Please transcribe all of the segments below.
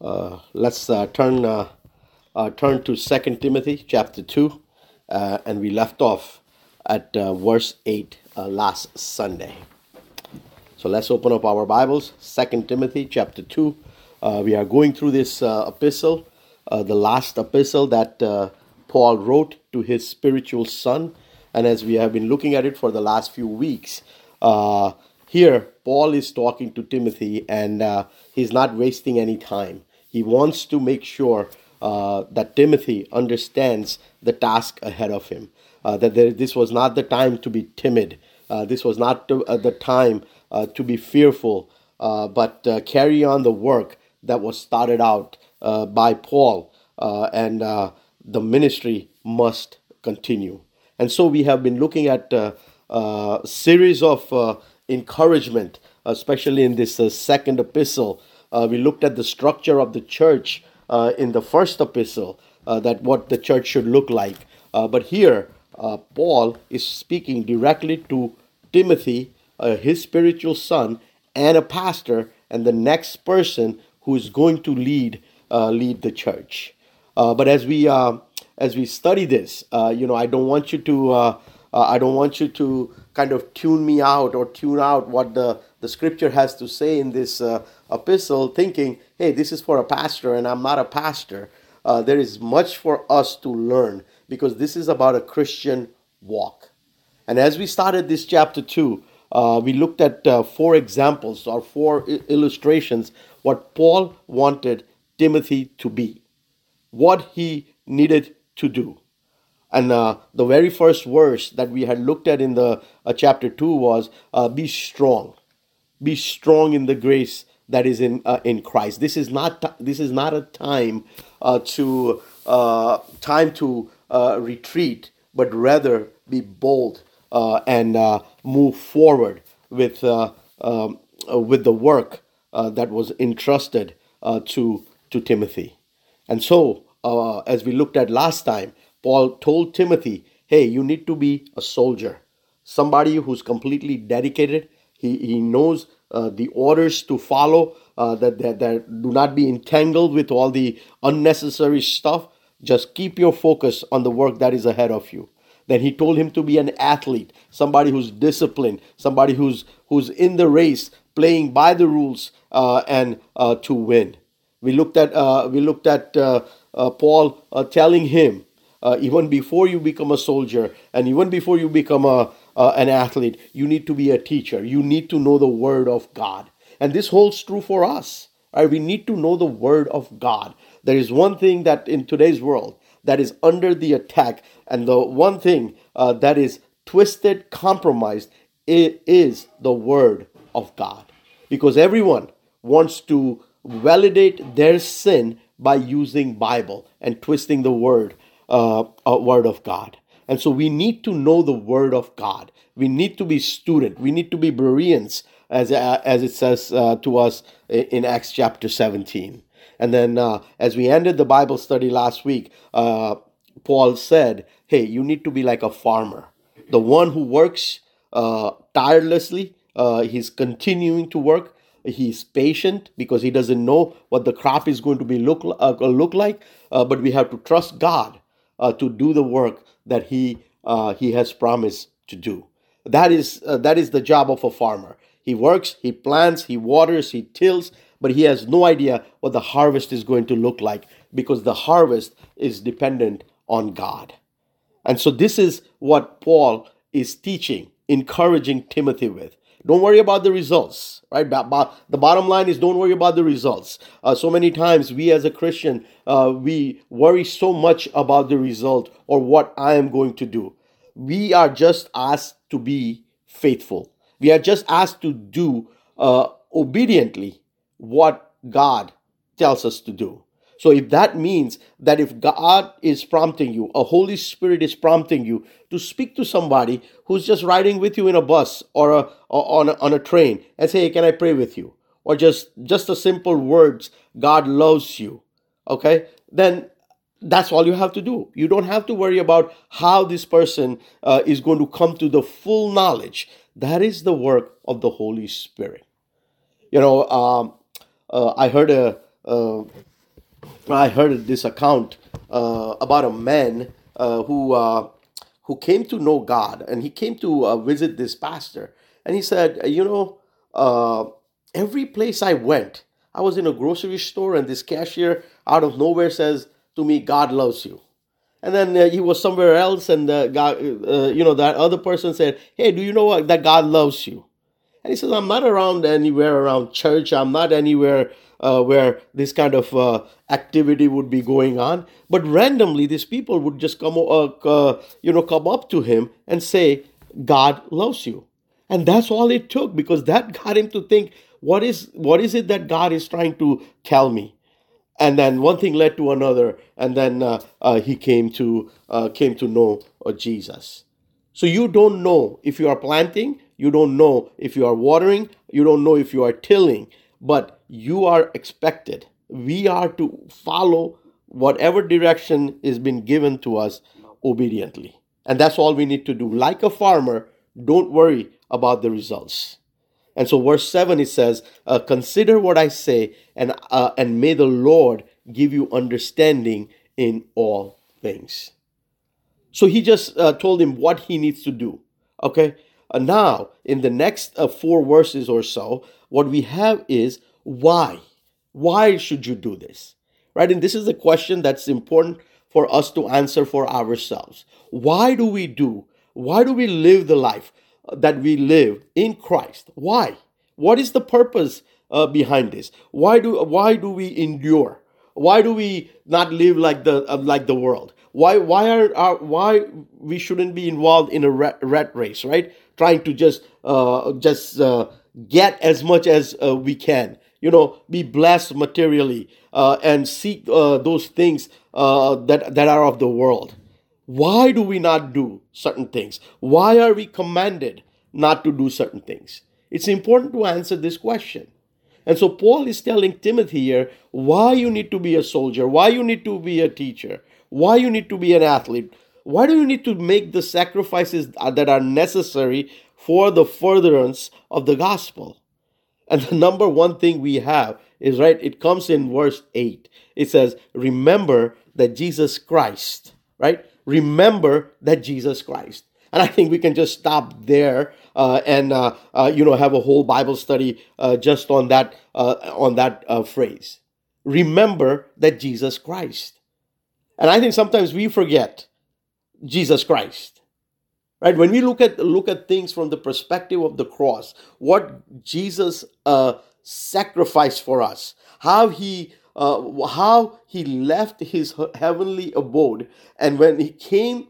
Let's turn to Second Timothy chapter 2, and we left off at verse 8 last Sunday. So let's open up our Bibles, Second Timothy chapter 2. We are going through this epistle, the last epistle that Paul wrote to his spiritual son. And as we have been looking at it for the last few weeks, here Paul is talking to Timothy, and he's not wasting any time. He wants to make sure that Timothy understands the task ahead of him, this was not the time to be timid. This was not the time to be fearful, but carry on the work that was started out by Paul, and the ministry must continue. And so we have been looking at a series of encouragement, especially in this second epistle. We looked at the structure of the church in the first epistle, that what the church should look like. But here, Paul is speaking directly to Timothy, his spiritual son, and a pastor, and the next person who is going to lead the church. But as we study this, I don't want you to kind of tune me out or tune out what the scripture has to say in this epistle, thinking, hey, this is for a pastor and I'm not a pastor. There is much for us to learn, because this is about a Christian walk. And as we started this chapter 2, we looked at 4 examples or 4 illustrations what Paul wanted Timothy to be, what he needed to do. And the very first verse that we had looked at in the chapter 2 was, be strong. Be strong in the grace that is in Christ. This is not a time to retreat, but rather be bold and move forward with the work that was entrusted to Timothy. And so, as we looked at last time, Paul told Timothy, hey, you need to be a soldier, somebody who's completely dedicated. He knows the orders to follow, that do not be entangled with all the unnecessary stuff. Just keep your focus on the work that is ahead of you. Then he told him to be an athlete, somebody who's disciplined, somebody who's in the race, playing by the rules, and to win. We looked at Paul telling him, even before you become a soldier and even before you become an athlete, you need to be a teacher. You need to know the Word of God. And this holds true for us. Right? We need to know the Word of God. There is one thing that in today's world that is under the attack, and the one thing that is twisted, compromised, is the Word of God. Because everyone wants to validate their sin by using Bible and twisting the word of God. And so we need to know the Word of God. We need to be student. We need to be Bereans, as it says to us in Acts chapter 17. And then as we ended the Bible study last week, Paul said, hey, you need to be like a farmer. The one who works tirelessly, he's continuing to work. He's patient because he doesn't know what the crop is going to be look like. But we have to trust God to do the work that he has promised to do. That is the job of a farmer. He works, he plants, he waters, he tills, but he has no idea what the harvest is going to look like, because the harvest is dependent on God. And so this is what Paul is teaching, encouraging Timothy with. Don't worry about the results, right? The bottom line is, don't worry about the results. So many times we as a Christian, we worry so much about the result or what I am going to do. We are just asked to be faithful. We are just asked to do obediently what God tells us to do. So if that means that if God is prompting you, a Holy Spirit is prompting you to speak to somebody who's just riding with you in a bus or on a train and say, hey, can I pray with you? Or just a simple words, God loves you. Okay, then that's all you have to do. You don't have to worry about how this person is going to come to the full knowledge. That is the work of the Holy Spirit. I heard I heard this account about a man who came to know God, and he came to visit this pastor, and he said, uh, every place I went, I was in a grocery store, and this cashier out of nowhere says to me, "God loves you." And then he was somewhere else, and God, that other person said, "Hey, do you know that God loves you?" And he says, "I'm not around anywhere around church. I'm not anywhere where this kind of activity would be going on." But randomly, these people would just come up to him and say, "God loves you." And that's all it took, because that got him to think, what is it that God is trying to tell me? And then one thing led to another, and then he came to know Jesus. So you don't know if you are planting, you don't know if you are watering, you don't know if you are tilling, but you are expected. We are to follow whatever direction is been given to us obediently. And that's all we need to do. Like a farmer, don't worry about the results. And so, verse 7, it says, "Consider what I say, and may the Lord give you understanding in all things." So he just told him what he needs to do. Okay. Now, in the next four verses or so, what we have is why. Why should you do this? Right. And this is a question that's important for us to answer for ourselves. Why do we do? Why do we live the life that we live in Christ? Why? What is the purpose behind this? Why do we endure? Why do we not live like the world? Why we shouldn't be involved in a rat race, right? Trying to just get as much as we can, be blessed materially, and seek those things that are of the world. Why do we not do certain things? Why are we commanded not to do certain things? It's important to answer this question. And so Paul is telling Timothy here why you need to be a soldier, why you need to be a teacher, why you need to be an athlete, why do you need to make the sacrifices that are necessary for the furtherance of the gospel. And the number one thing we have is, right, it comes in verse 8. It says, remember that Jesus Christ, right? Remember that Jesus Christ. And I think we can just stop there and have a whole Bible study just on that phrase. Remember that Jesus Christ. And I think sometimes we forget Jesus Christ. Right? When we look at things from the perspective of the cross, what Jesus sacrificed for us, how he left his heavenly abode, and when he came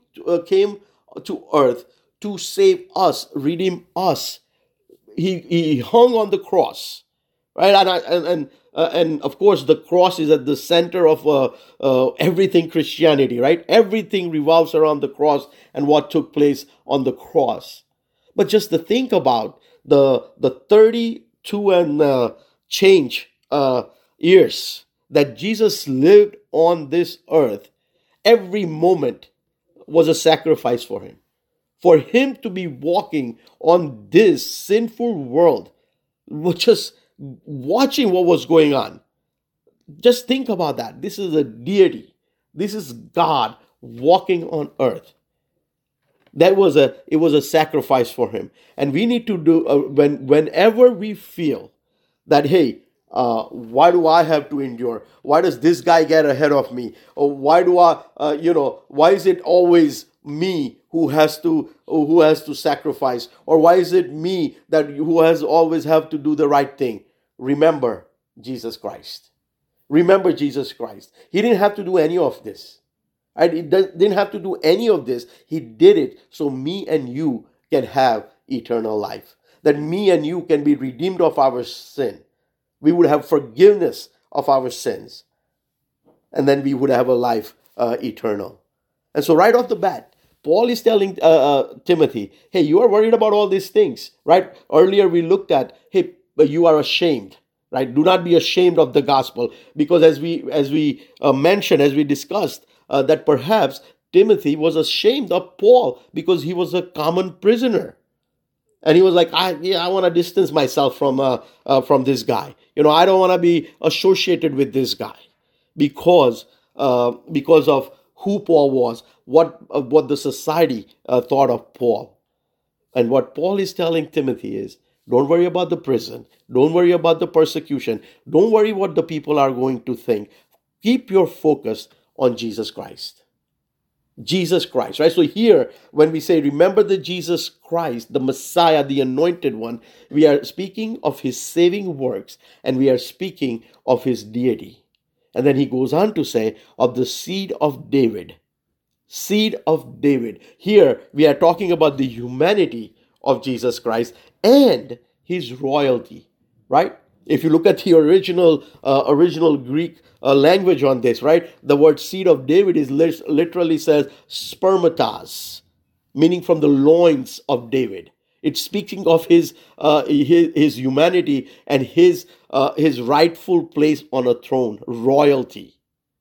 to earth to save us, redeem us, he hung on the cross, right? And of course, the cross is at the center of everything Christianity, right? Everything revolves around the cross and what took place on the cross. But just to think about the 32 and change years that Jesus lived on this earth, every moment was a sacrifice for him. For him to be walking on this sinful world, just watching what was going on. Just think about that. This is a deity. This is God walking on earth. It was a sacrifice for him. And we need to do whenever we feel that, hey, why do I have to endure? Why does this guy get ahead of me? Or why is it always me who has to sacrifice? Or why is it me who has always have to do the right thing? Remember Jesus Christ. Remember Jesus Christ. He didn't have to do any of this. Right? He didn't have to do any of this. He did it so me and you can have eternal life. That me and you can be redeemed of our sin. We would have forgiveness of our sins. And then we would have a life eternal. And so right off the bat, Paul is telling Timothy, hey, you are worried about all these things, right? Earlier we looked at, hey, but you are ashamed, right? Do not be ashamed of the gospel. Because as we mentioned, as we discussed, that perhaps Timothy was ashamed of Paul because he was a common prisoner. And he was like, I want to distance myself from this guy. I don't want to be associated with this guy. because because of who Paul was, what the society thought of Paul. And what Paul is telling Timothy is, don't worry about the prison. Don't worry about the persecution. Don't worry what the people are going to think. Keep your focus on Jesus Christ. Jesus Christ, right? So here, when we say, remember the Jesus Christ, the Messiah, the anointed one, we are speaking of his saving works and we are speaking of his deity. And then he goes on to say, of the seed of David. Seed of David. Here, we are talking about the humanity of Jesus Christ and his royalty, right? If you look at the original Greek language on this, right, the word seed of David is literally says spermatas, meaning from the loins of David. It's speaking of his humanity and his rightful place on a throne, royalty.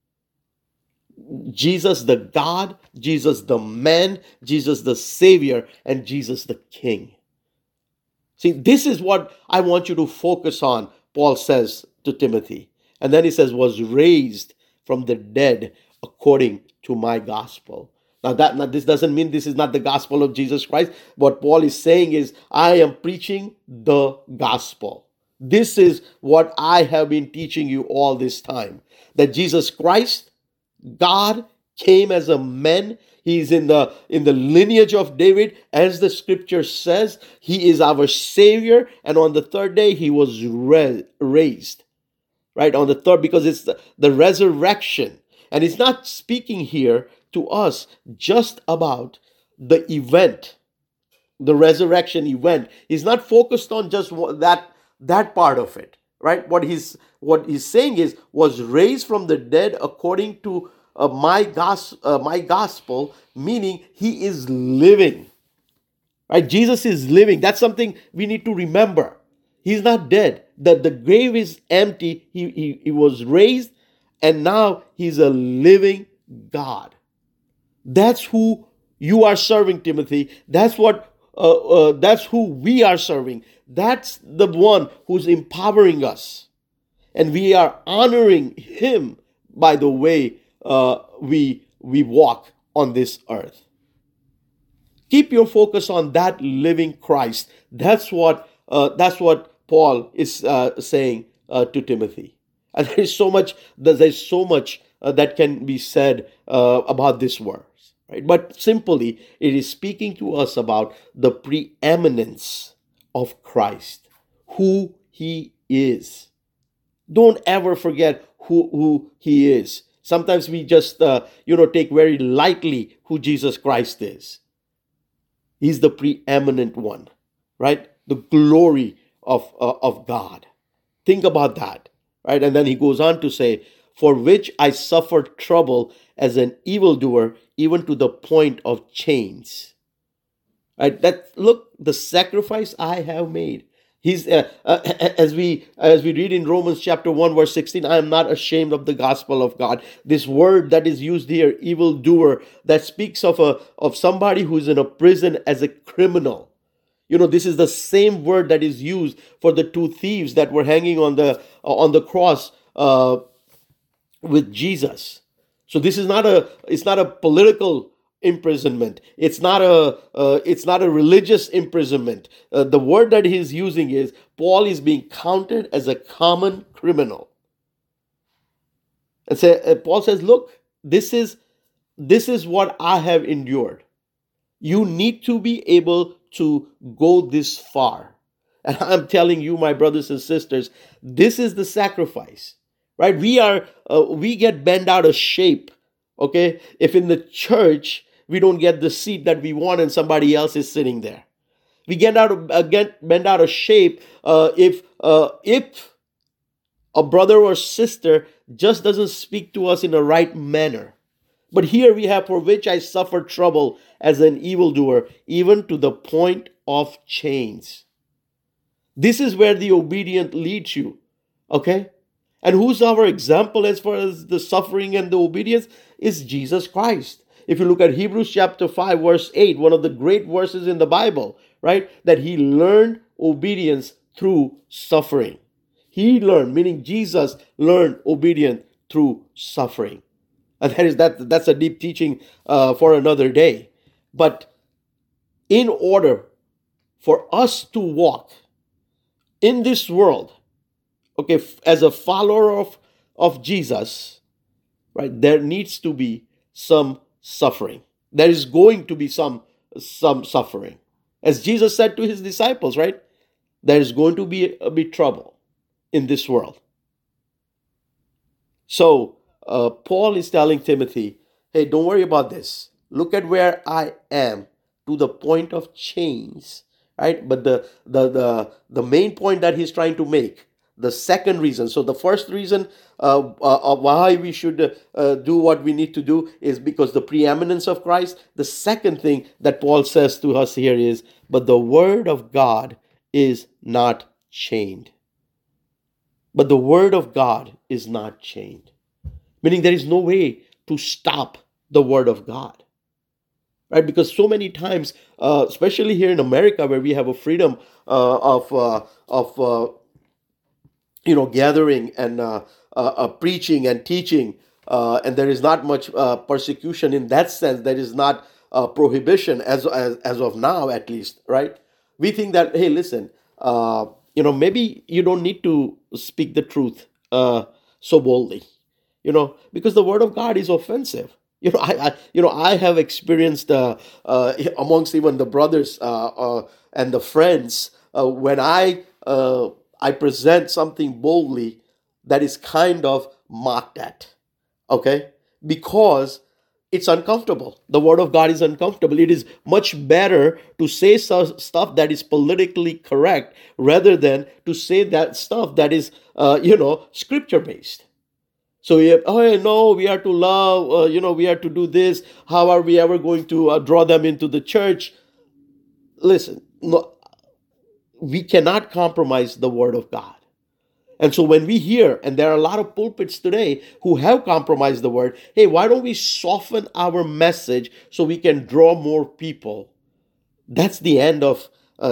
Jesus the God, Jesus the man, Jesus the Savior, and Jesus the King. See, this is what I want you to focus on, Paul says to Timothy. And then he says, was raised from the dead according to my gospel. Now, this doesn't mean this is not the gospel of Jesus Christ. What Paul is saying is, I am preaching the gospel. This is what I have been teaching you all this time. That Jesus Christ, God, came as a man. He's in the lineage of David. As the scripture says, he is our Savior. And on the third day, he was raised. Right? On the third, because it's the resurrection. And it's not speaking here to us just about the event, the resurrection event. He's not focused on just that part of it. Right? What he's saying is, was raised from the dead according to my gospel, meaning he is living. Right? Jesus is living. That's something we need to remember. He's not dead. The grave is empty. He was raised, and now he's a living God. That's who you are serving, Timothy. That's who we are serving. That's the one who's empowering us. And we are honoring him by the way we walk on this earth. Keep your focus on that living Christ. That's what Paul is saying to Timothy. And there's so much that can be said about this verse. Right? But simply, it is speaking to us about the preeminence of Christ, who he is. Don't ever forget who he is. Sometimes we just take very lightly who Jesus Christ is. He's the preeminent one, right? The glory of God. Think about that, right? And then he goes on to say, for which I suffered trouble as an evildoer, even to the point of chains. Right? Look, the sacrifice I have made. He's as we read in Romans chapter 1 verse 16, I am not ashamed of the gospel of God. This word that is used here, evildoer, that speaks of somebody who's in a prison as a criminal. This is the same word that is used for the two thieves that were hanging on the cross with Jesus. So this is it's not a political imprisonment. It's not a religious imprisonment. The word that he's using is, Paul is being counted as a common criminal. And Paul says, look, this is what I have endured. You need to be able to go this far. And I'm telling you, my brothers and sisters, this is the sacrifice, right? We get bent out of shape, okay? If in the church we don't get the seat that we want and somebody else is sitting there. We get bent out of shape if a brother or sister just doesn't speak to us in the right manner. But here we have, for which I suffered trouble as an evildoer, even to the point of chains. This is where the obedient leads you, okay? And who's our example as far as the suffering and the obedience? Is Jesus Christ. If you look at Hebrews chapter 5, verse 8, one of the great verses in the Bible, right? That he learned obedience through suffering. He learned, meaning Jesus learned obedience through suffering. And that's a deep teaching for another day. But in order for us to walk in this world, okay, as a follower of Jesus, right, there needs to be some suffering. There is going to be some suffering. As Jesus said to his disciples, right? There is going to be trouble in this world. So Paul is telling Timothy, hey, don't worry about this. Look at where I am to the point of change, right? But the main point that he's trying to make, the second reason. So the first reason of why we should do what we need to do is because the preeminence of Christ. The second thing that Paul says to us here is, but the word of God is not chained. But the word of God is not chained. Meaning there is no way to stop the word of God. Right? Because so many times, especially here in America, where we have a freedom of gathering and preaching and teaching, and there is not much persecution in that sense. There is not prohibition as of now, at least, right? We think that, hey, listen, maybe you don't need to speak the truth so boldly, because the word of God is offensive. I have experienced amongst even the brothers and the friends when I present something boldly that is kind of mocked at, okay? Because it's uncomfortable. The word of God is uncomfortable. It is much better to say stuff that is politically correct rather than to say that stuff that is, scripture based. So we are to love, we are to do this. How are we ever going to draw them into the church? Listen, no, we cannot compromise the word of God. And so when we hear, and there are a lot of pulpits today who have compromised the word, hey, why don't we soften our message so we can draw more people? That's the end of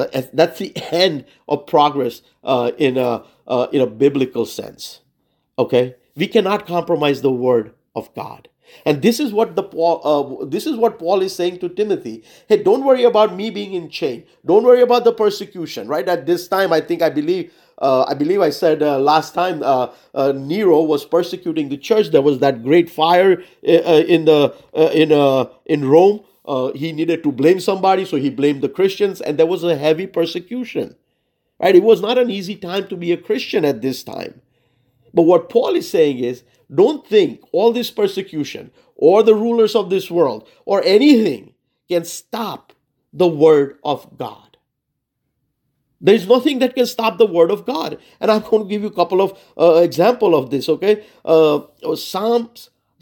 progress in a biblical sense. Okay, we cannot compromise the word of God. And this is what Paul is saying to Timothy. Hey, don't worry about me being in chain. Don't worry about the persecution. Right at this time, I believe I said last time Nero was persecuting the church. There was that great fire in Rome. He needed to blame somebody, so he blamed the Christians, and there was a heavy persecution. Right? It was not an easy time to be a Christian at this time. But what Paul is saying is, don't think all this persecution or the rulers of this world or anything can stop the word of God. There is nothing that can stop the word of God. And I'm going to give you a couple of examples of this, okay? Psalm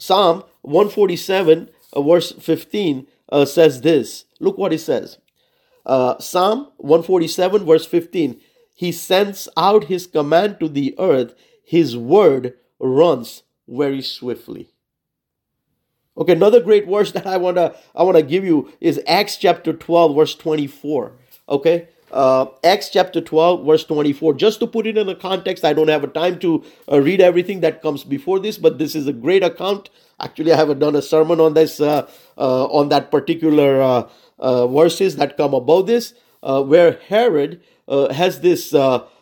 147, verse 15 says this. Look what it says. Psalm 147, verse 15. He sends out his command to the earth. His word runs very swiftly. Okay, another great verse that I wanna give you is Acts chapter 12, verse 24. Okay, Acts chapter 12, verse 24. Just to put it in a context, I don't have a time to read everything that comes before this, but this is a great account. Actually, I have done a sermon on this, on that particular verses that come above this, where Herod has this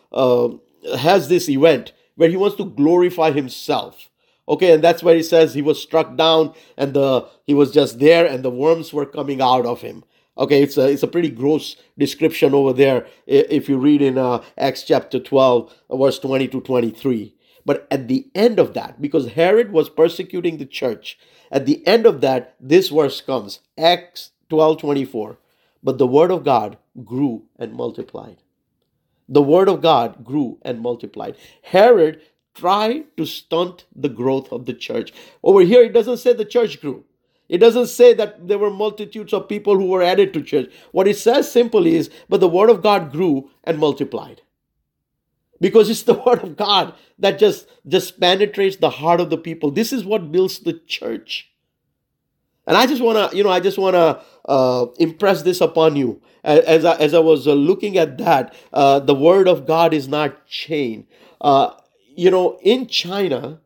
event where he wants to glorify himself. Okay, and that's where he says he was struck down and he was just there and the worms were coming out of him. Okay, it's a pretty gross description over there if you read in Acts chapter 12, verse 20 to 23. But at the end of that, because Herod was persecuting the church, at the end of that, this verse comes, Acts 12:24. But the word of God grew and multiplied. The word of God grew and multiplied. Herod tried to stunt the growth of the church. Over here, it doesn't say the church grew. It doesn't say that there were multitudes of people who were added to church. What it says simply is, but the word of God grew and multiplied. Because it's the word of God that just penetrates the heart of the people. This is what builds the church. And I just want to impress this upon you. As I was looking at that, the word of God is not chained. In China,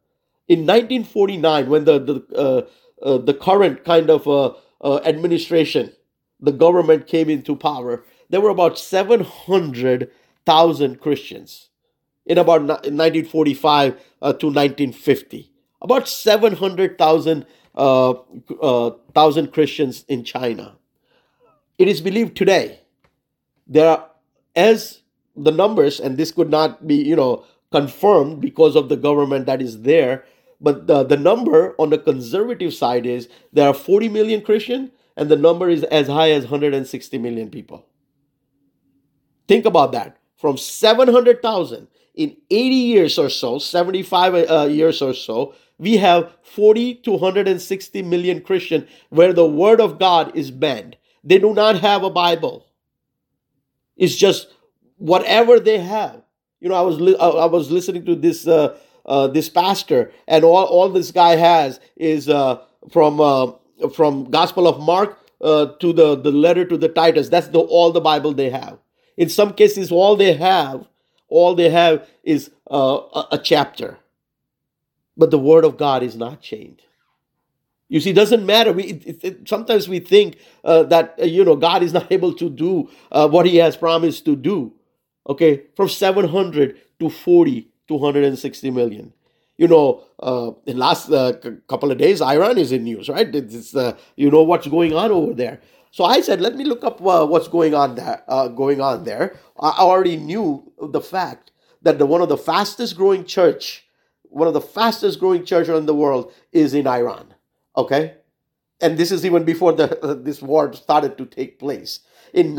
In 1949, when the current kind of administration, the government came into power, there were about 700,000 Christians in about 1945 to 1950. About 700,000 thousand Christians in China. It is believed today there are, as the numbers, and this could not be confirmed because of the government that is there, but the number on the conservative side is there are 40 million Christian, and the number is as high as 160 million people. Think about that. From 700,000 in 80 years or so, 75 years or so, we have 40 to 160 million Christian where the word of God is banned. They do not have a Bible. It's just whatever they have. I was listening to this pastor, and all this guy has is from Gospel of Mark to the letter to the Titus. That's all the Bible they have. In some cases, all they have is a chapter. But the word of God is not changed. You see, it doesn't matter. Sometimes we think that God is not able to do what He has promised to do. Okay, from 700 to 40 to 160 million. In last couple of days, Iran is in news, right? It's what's going on over there. So I said, let me look up what's going on there. I already knew the fact that one of the fastest growing church around the world is in Iran. Okay, and this is even before this war started to take place in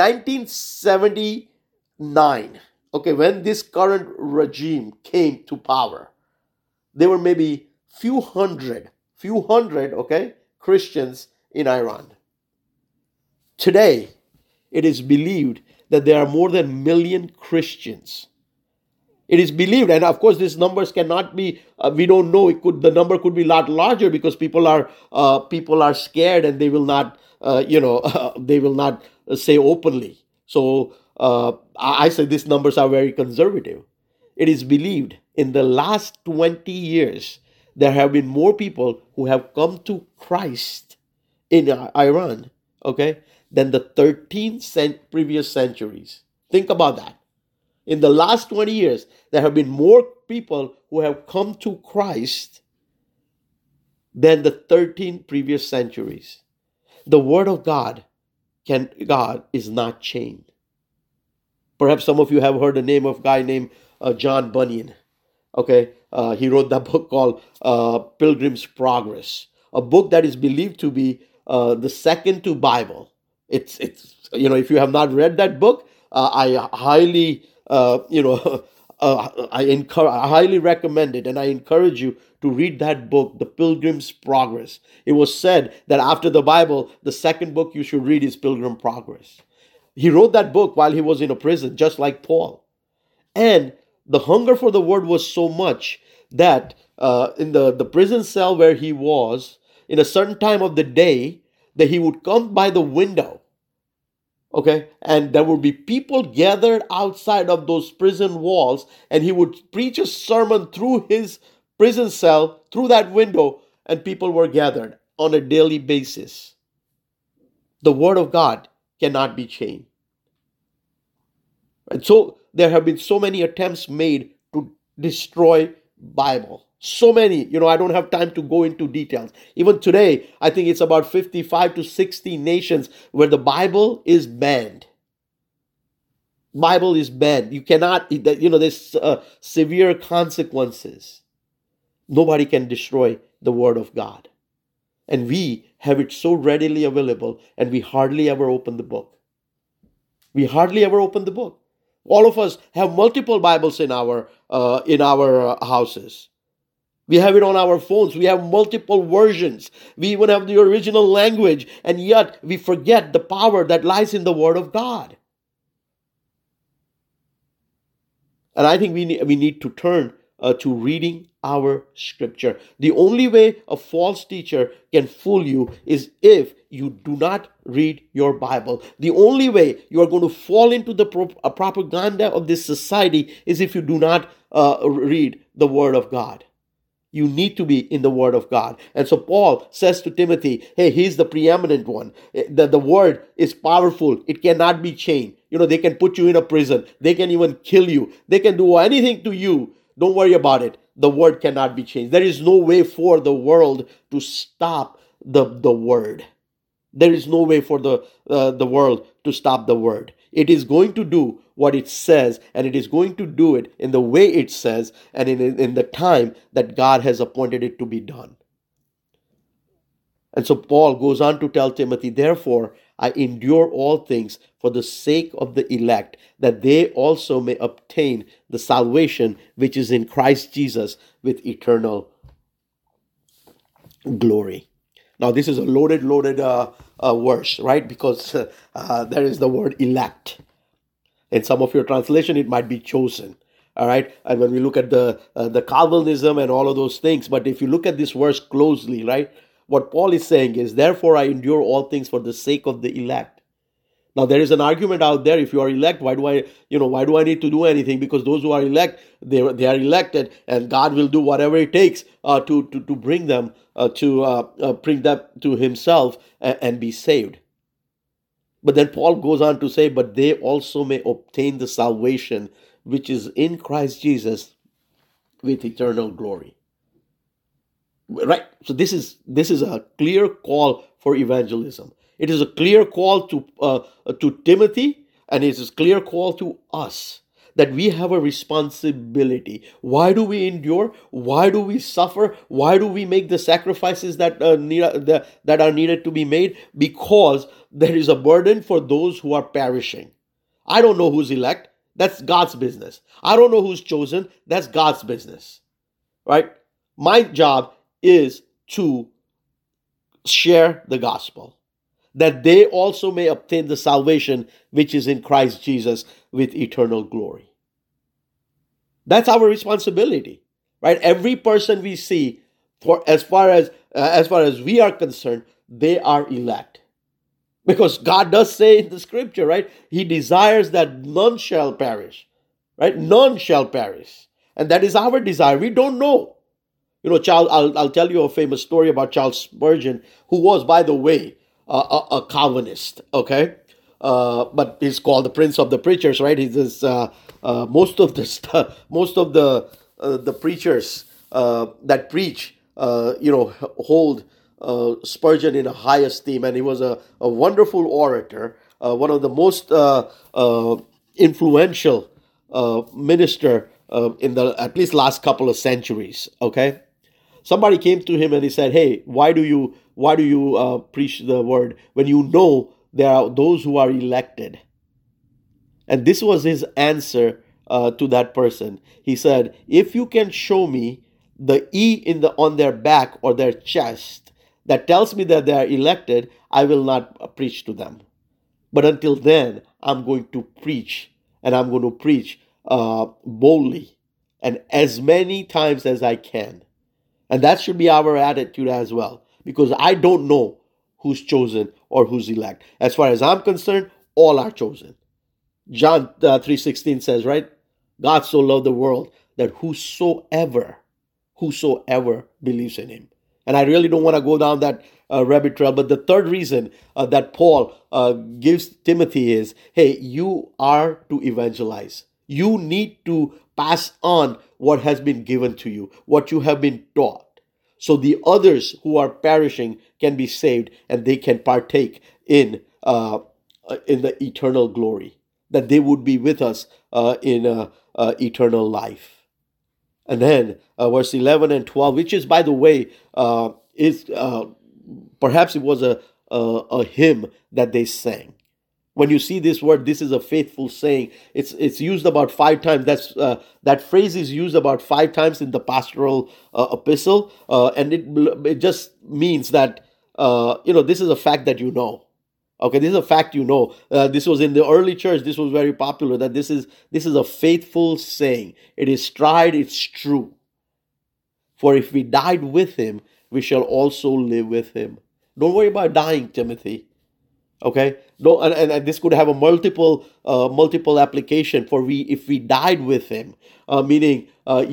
1979. Okay, when this current regime came to power, there were maybe few hundred, okay, Christians in Iran. Today, it is believed that there are more than 1 million Christians. It is believed, and of course, these numbers cannot be. We don't know. The number could be a lot larger because people are scared and they will not, they will not say openly. So I say these numbers are very conservative. It is believed in the last 20 years there have been more people who have come to Christ in Iran, okay, than the 13 previous centuries. Think about that. In the last 20 years, there have been more people who have come to Christ than the 13 previous centuries. The word of God is not chained. Perhaps some of you have heard the name of a guy named John Bunyan. Okay, he wrote that book called Pilgrim's Progress, a book that is believed to be the second to Bible. It's if you have not read that book, I highly I highly recommend it, and I encourage you to read that book, The Pilgrim's Progress. It was said that after the Bible, the second book you should read is Pilgrim Progress. He wrote that book while he was in a prison, just like Paul. And the hunger for the word was so much that in the prison cell where he was, in a certain time of the day, that he would come by the window. Okay, and there would be people gathered outside of those prison walls, and he would preach a sermon through his prison cell, through that window, and people were gathered on a daily basis. The word of God cannot be chained. And so there have been so many attempts made to destroy Bible. So many, I don't have time to go into details. Even today, I think it's about 55 to 60 nations where the Bible is banned. Bible is banned. You cannot, there's severe consequences. Nobody can destroy the word of God. And we have it so readily available, and we hardly ever open the book. We hardly ever open the book. All of us have multiple Bibles in our houses. We have it on our phones. We have multiple versions. We even have the original language, and yet we forget the power that lies in the Word of God. And I think we need to turn to reading our scripture. The only way a false teacher can fool you is if you do not read your Bible. The only way you are going to fall into the propaganda of this society is if you do not read the Word of God. You need to be in the Word of God. And so Paul says to Timothy, hey, he's the preeminent one. The Word is powerful. It cannot be changed. They can put you in a prison. They can even kill you. They can do anything to you. Don't worry about it. The Word cannot be changed. There is no way for the world to stop the Word. There is no way for the world to stop the Word. It is going to do what it says, and it is going to do it in the way it says, and in the time that God has appointed it to be done. And so Paul goes on to tell Timothy, therefore, I endure all things for the sake of the elect, that they also may obtain the salvation which is in Christ Jesus with eternal glory. Now, this is a loaded verse, right? Because there is the word elect. In some of your translation, it might be chosen. All right. And when we look at the Calvinism and all of those things, but if you look at this verse closely, right, what Paul is saying is, therefore I endure all things for the sake of the elect. Now there is an argument out there: if you are elect, why do I need to do anything? Because those who are elect, they are elected, and God will do whatever it takes to bring them bring them to Himself and be saved. But then Paul goes on to say, but they also may obtain the salvation which is in Christ Jesus with eternal glory. Right? So this is a clear call for evangelism. It is a clear call to Timothy, and it is a clear call to us that we have a responsibility. Why do we endure? Why do we suffer? Why do we make the sacrifices that are needed to be made? Because there is a burden for those who are perishing. I don't know who's elect. That's God's business. I don't know who's chosen. That's God's business. Right? My job is to share the gospel, that they also may obtain the salvation which is in Christ Jesus with eternal glory. That's our responsibility, right? Every person we see, for as far as we are concerned, they are elect. Because God does say in the scripture, right? He desires that none shall perish, right? None shall perish. And that is our desire. We don't know. I'll tell you a famous story about Charles Spurgeon, who was, by the way, a Calvinist, okay? But he's called the Prince of the Preachers, right? He's this, most of the preachers that preach, hold Spurgeon in a high esteem, and he was a wonderful orator, one of the most influential minister in the at least last couple of centuries. Okay, somebody came to him and he said, "Hey, why do you preach the word when you know there are those who are elected?" And this was his answer to that person. He said, "If you can show me the E on their back or their chest that tells me that they are elected, I will not preach to them. But until then, I'm going to preach, and I'm going to preach boldly and as many times as I can." And that should be our attitude as well, because I don't know who's chosen or who's elect. As far as I'm concerned, all are chosen. John 3:16 says, right? God so loved the world that whosoever believes in him. And I really don't want to go down that rabbit trail. But the third reason that Paul gives Timothy is, hey, you are to evangelize. You need to pass on what has been given to you, what you have been taught, so the others who are perishing can be saved and they can partake in the eternal glory, that they would be with us in eternal life. And then verse 11 and 12, which is, by the way, is perhaps it was a hymn that they sang. When you see this word, this is a faithful saying. It's used about 5 times. That phrase is used about 5 times in the pastoral epistle, and it just means that this is a fact that you know. Okay, this is a fact you know. This was in the early church. This was very popular. That this is a faithful saying. It is tried. It's true. For if we died with him, we shall also live with him. Don't worry about dying, Timothy. Okay, no, and this could have a multiple application for we if we died with him, meaning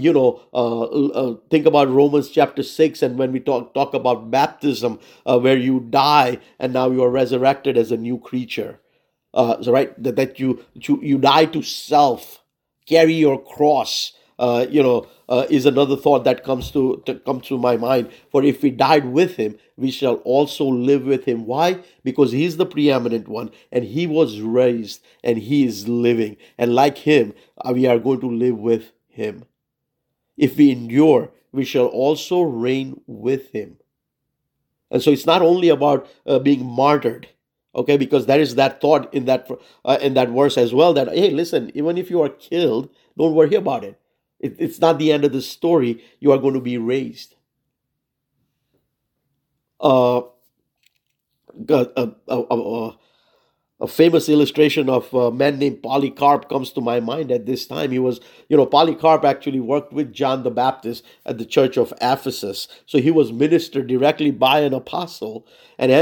think about Romans chapter 6, and when we talk about baptism, where you die and now you are resurrected as a new creature. So right, that you die to self, carry your cross. Is another thought that comes to my mind. For if we died with him, we shall also live with him. Why? Because he is the preeminent one, and he was raised, and he is living, and like him, we are going to live with him. If we endure, we shall also reign with him. And so it's not only about being martyred, okay? Because there is that thought in that verse as well, that hey, listen, even if you are killed, don't worry about it. It's not the end of the story. You are going to be raised. Uh, a famous illustration of a man named Polycarp comes to my mind at this time. He was, Polycarp actually worked with John the Baptist at the church of Ephesus. So he was ministered directly by an apostle. And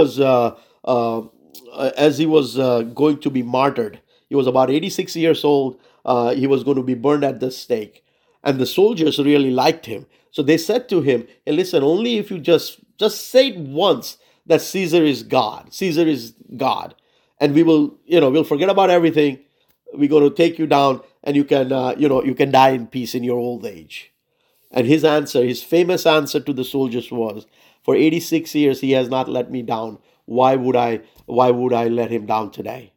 as he was going to be martyred, he was about 86 years old. He was going to be burned at the stake. And the soldiers really liked him. So they said to him, hey, listen, only if you just say it once that Caesar is God. Caesar is God. And we'll forget about everything. We're going to take you down, and you can die in peace in your old age. And his famous answer to the soldiers was, for 86 years he has not let me down. Why would I let him down today?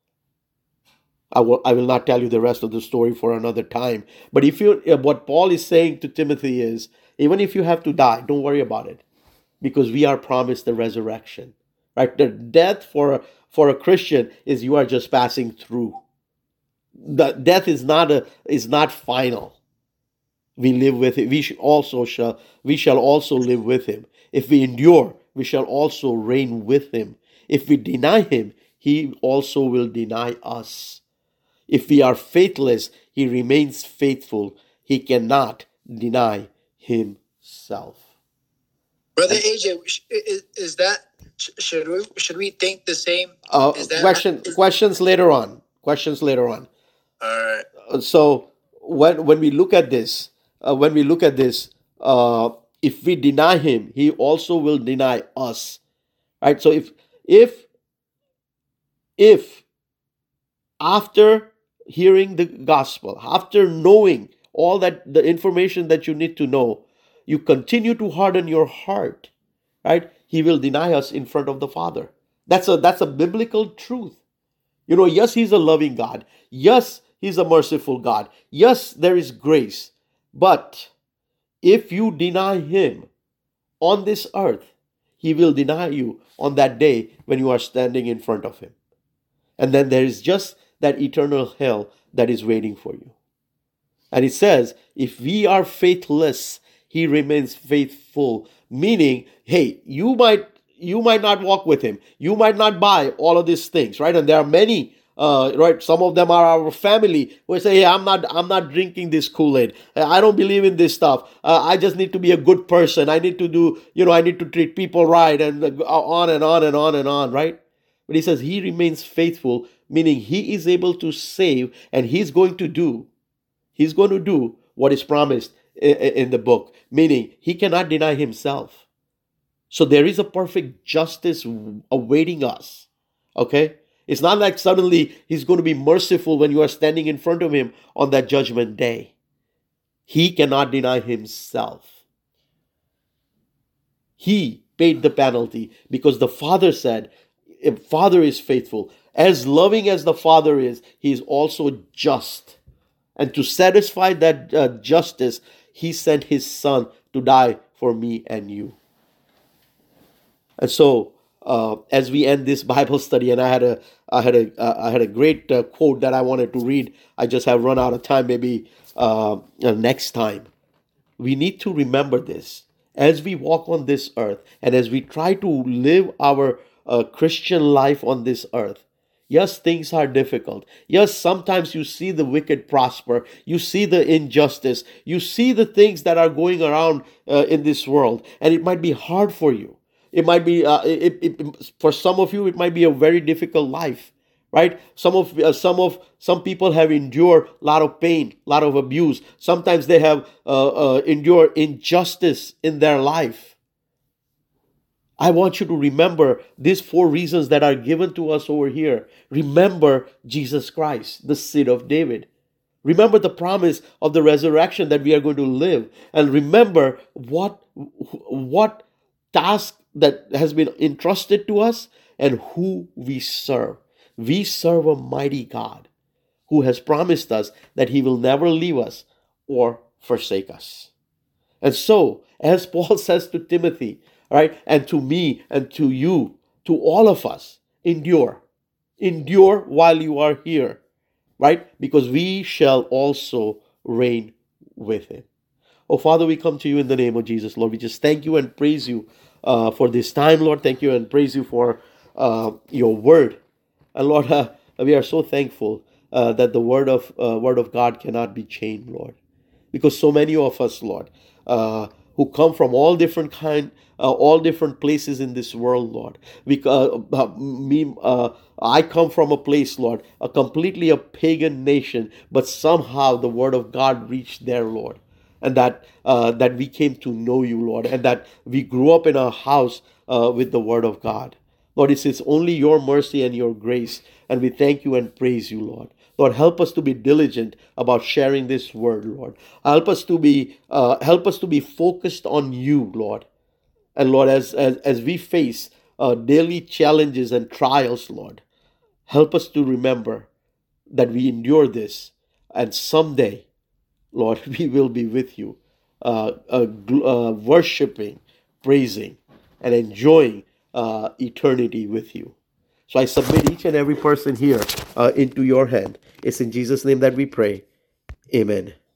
I will not tell you the rest of the story for another time. But what Paul is saying to Timothy is, even if you have to die, don't worry about it, because we are promised the resurrection. Right? The death for a Christian is you are just passing through. The death is not final. We live with it. We shall also live with him. If we endure, we shall also reign with him. If we deny him, he also will deny us. If we are faithless, he remains faithful. He cannot deny himself. Brother AJ, is that should we think the same? Is that questions later on? Questions later on. All right. So when we look at this, if we deny him, he also will deny us. Right. So if after hearing the gospel, after knowing all that the information that you need to know, you continue to harden your heart, right? He will deny us in front of the Father. That's a biblical truth. Yes, he's a loving God. Yes, he's a merciful God. Yes, there is grace. But if you deny him on this earth, he will deny you on that day when you are standing in front of him. And then there is just that eternal hell that is waiting for you. And it says, if we are faithless, he remains faithful. Meaning, hey, you might not walk with him. You might not buy all of these things, right? And there are many, right? Some of them are our family who say, hey, I'm not drinking this Kool-Aid. I don't believe in this stuff. I just need to be a good person. I need to do, I need to treat people right, and on and on and on and on, right? But he says he remains faithful, meaning he is able to save, and he's going to do what is promised in the book, meaning he cannot deny himself. So there is a perfect justice awaiting us. Okay? It's not like suddenly he's going to be merciful when you are standing in front of him on that judgment day. He cannot deny himself. He paid the penalty because the Father said, if Father is faithful, as loving as the Father is, he is also just. And to satisfy that justice, he sent his Son to die for me and you. And so, as we end this Bible study, and I had a great quote that I wanted to read. I just have run out of time. Maybe next time. We need to remember this as we walk on this earth, and as we try to live our Christian life on this earth. Yes, things are difficult. Yes, sometimes you see the wicked prosper. You see the injustice. You see the things that are going around in this world, and it might be hard for you. It might be for some of you, it might be a very difficult life, right? Some people have endured a lot of pain, a lot of abuse. Sometimes they have endured injustice in their life. I want you to remember these 4 reasons that are given to us over here. Remember Jesus Christ, the seed of David. Remember the promise of the resurrection that we are going to live. And remember what task that has been entrusted to us and who we serve. We serve a mighty God who has promised us that he will never leave us or forsake us. And so, as Paul says to Timothy, right, and to me and to you, to all of us, endure. Endure while you are here, right? Because we shall also reign with him. Oh, Father, we come to you in the name of Jesus, Lord. We just thank you and praise you for this time, Lord. Thank you and praise you for your word. And Lord, we are so thankful that the word of God cannot be chained, Lord. Because so many of us, Lord, who come from all different places in this world, Lord. I come from a place, Lord, completely a pagan nation, but somehow the word of God reached there, Lord. And that we came to know you, Lord, and that we grew up in a house with the word of God. Lord, it's only your mercy and your grace, and we thank you and praise you, Lord. Lord, help us to be diligent about sharing this word, Lord. Help us to be focused on you, Lord. And Lord, as we face daily challenges and trials, Lord, help us to remember that we endure this, and someday, Lord, we will be with you, worshiping, praising, and enjoying eternity with you. So I submit each and every person here into your hand. It's in Jesus' name that we pray. Amen.